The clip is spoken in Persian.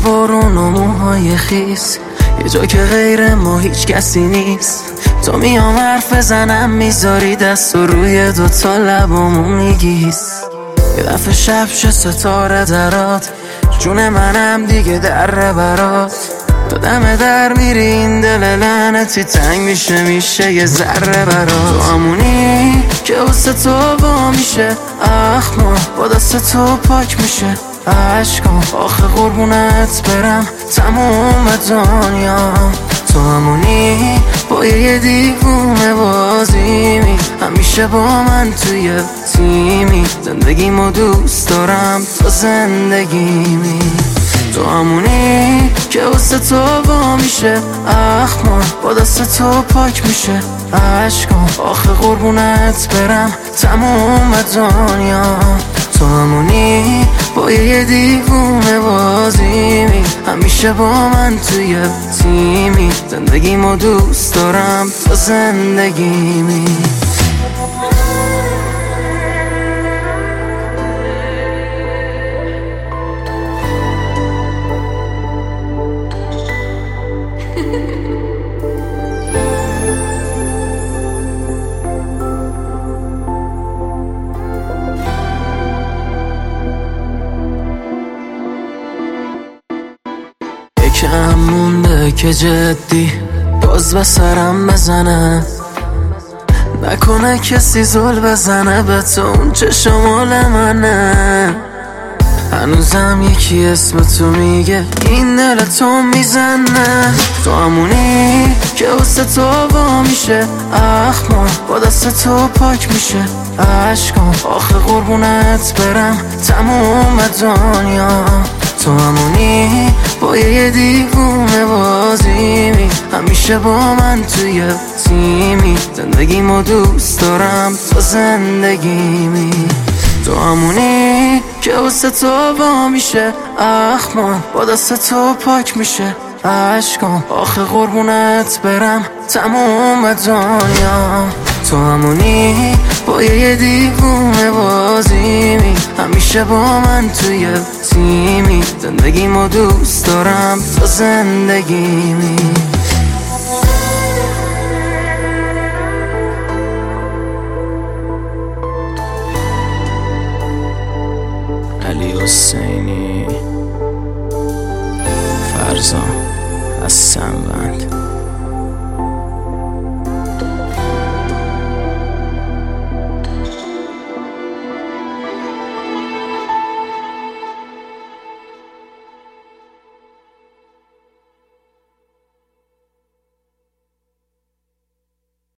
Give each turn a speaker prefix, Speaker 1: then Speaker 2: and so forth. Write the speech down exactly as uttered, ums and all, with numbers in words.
Speaker 1: بارون و موهای خیس، یه جا که غیر ما هیچ کسی نیست. تو میام حرف بزنم میذاری دست و روی دوتا لبامو میگیس. یه دفعه شب شه ستاره درات، جون منم دیگه در برات. تا دم در میری این دل لعنتی تنگ میشه میشه یه ذره برات. تو همونی که واسه تو با میشه اخما، با دست تو پاک میشه عشقام. آخه قربونت برم تموم دنیا. تو همونی با یه دیوونه بازیمی، همیشه با من توی تیمی. زندگیمو دوست دارم تو زندگیمی. تو همونی که واسه تو با میشه اخما، با دست تو پاک میشه عشقام. آخه قربونت برم تموم دنیا. تو همونی با یه دیوونه بازیمی، همیشه با من توی تیمی. زندگیمو دوست دارم تو زندگیمی. کم مونده که جدی باز به سرم بزنه، نکنه کسی زل بزنه به تو اون چه مال منه. هنوزم یکی اسم تو میگه این دل تو میزنه. تو همونی که واسه تو با میشه اخما، با دست تو پاک میشه عشقام. آخه قربونت برم تموم دنیا. تو همونی با یه دیوونه بازیمی، همیشه با من توی تیمی. زندگیمو دوست دارم تو زندگیمی. تو همونی که واسه تو با میشه اخما، با دست تو پاک میشه عشقام. آخه قربونت برم تموم دنیا. تو همونی با یه دیوونه بازیمی، همیشه با من توی تیمی. زندگیمو دوست دارم تو زندگیمی. علی حسینی، فرزان از سموند.